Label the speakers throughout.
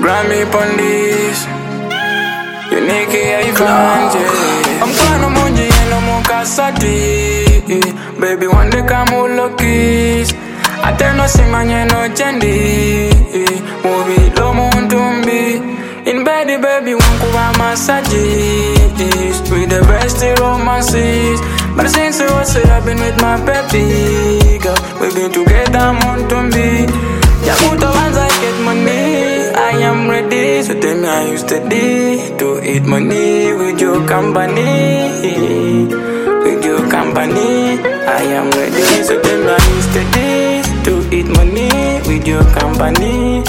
Speaker 1: Grammy pon this. Unique icon, yeah. I'm gonna munji no more kasati. Baby, one day come all lookies. I tell no simanye no chendi. Movie lo muntumbi. In bed, baby, one kuba massages. With the best romances. But since I was I've been with my baby girl. We've been together muntumbi. Yakuta once I get money, I am ready. So tell me I used to eat money with your company. With your company, I am ready. So tell me I used to eat money with your company.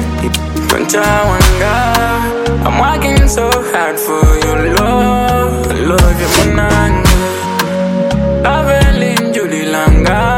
Speaker 1: I'm working so hard for your love. Love you, Munanga. Love you, Julie Langa.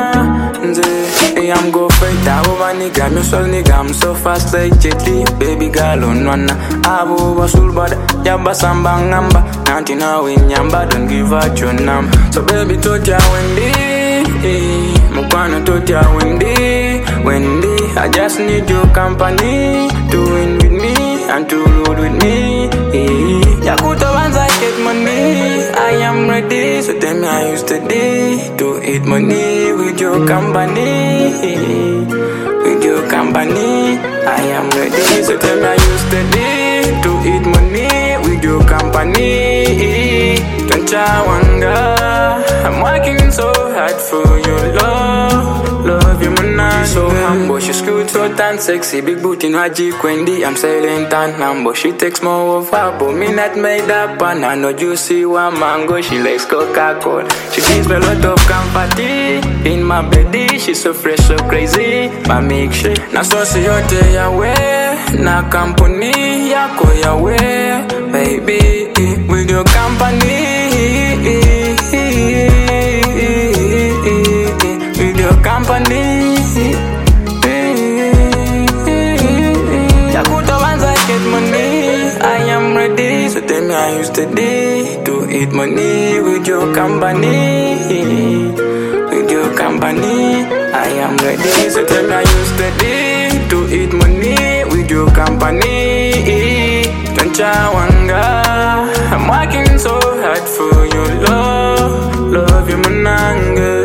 Speaker 1: I'm go fight over nigga, me soul nigga, I'm so fast like Jetty. Baby girl on one, Abu Basul bada, Yaba Sambang number. Nanti na win yamba, don't give out your number. So baby toja Wendy, Mukwana toja Wendy, I just need your company to win with me and to roll with me. Yakuta once I get money, I am ready. So tell me I used to eat money with your company. With your company, I am ready. So tell me I used to eat money with your company. Don't you wonder? I'm working so hard for your love. Love you, man. So humble, she's cute, so and sexy. Big booty, no Jeep, Wendy. I'm silent and humble. She takes more of her, but me not made up. And I know you see one mango. She likes Coca-Cola. She gives me a lot of comfort in my bed. She's so fresh, so crazy. My milkshake. Na so see you day away. Na company yako yawe, baby. With your company. With your company. Yakuta once I get money, I am ready. So tell me I used to eat money with your company. With your company, I am ready. So tell me I used to eat money with your company. Don't you wonder? I'm working so hard for your love. Love you, Munanga.